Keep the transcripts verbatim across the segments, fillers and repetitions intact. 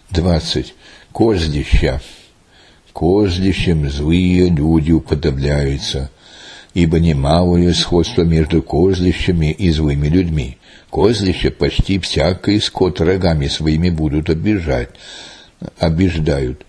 двадцать. Козлища. Козлищем злые люди уподобляются, ибо немалое сходство между козлищами и злыми людьми. Козлища почти всякий скот рогами своими будут обижать, обиждают.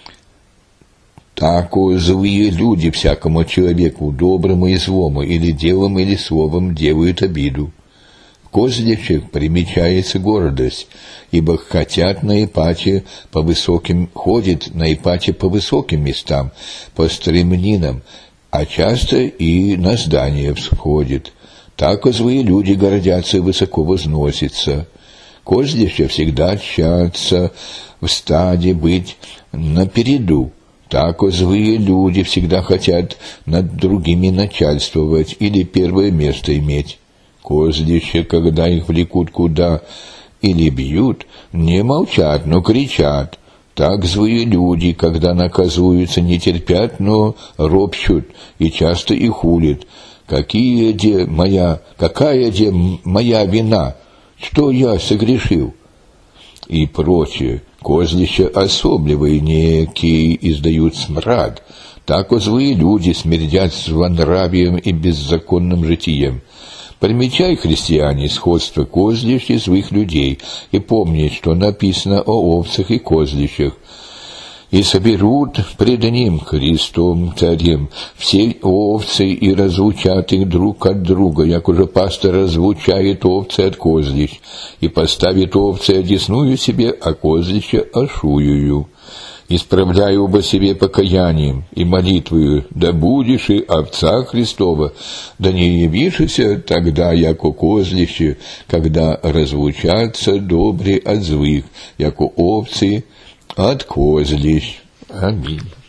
Тако злые люди всякому человеку, доброму и злому, или делом, или словом делают обиду. В козлищах примечается гордость, ибо хотят на Ипате по высоким, ходит на Ипате по высоким местам, по стремнинам, а часто и на здания всходит. Так и злые люди гордятся и высоко возносятся. Козлища всегда тщатся в стаде быть напереду. Так и злые люди всегда хотят над другими начальствовать или первое место иметь. Козлища, когда их влекут куда или бьют, не молчат, но кричат. Так злые люди, когда наказуются, не терпят, но ропщут и часто и хулят. Какие де моя, какая де моя вина, что я согрешил? И прочее. Козлища особливые некие издают смрад. Так и злые люди смердят злонравием и беззаконным житием. Примечай, христиане, сходство козлищ и злых людей, и помни, что написано о овцах и козлищах. И соберут пред ним, Христом царем, все овцы и разлучат их друг от друга, як уже пастор разлучает овцы от козлищ, и поставит овцы одесную себе, а козлища ошуюю. Исправляй оба себе покаянием и молитвою, да будешь и овца Христова, да не явишься тогда, яко козлище, когда разлучатся добрые от злых, яко овцы от козлищ. Аминь.